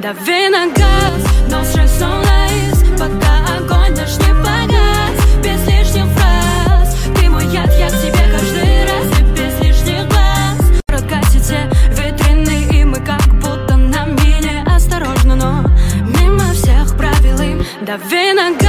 Дави на газ, но стресс on ice, пока огонь наш не погас. Без лишних фраз, ты мой яд, я к тебе каждый раз. И без лишних глаз прогасит все витрины, и мы как будто на мине. Осторожно, но мимо всех правил им. Дави на газ.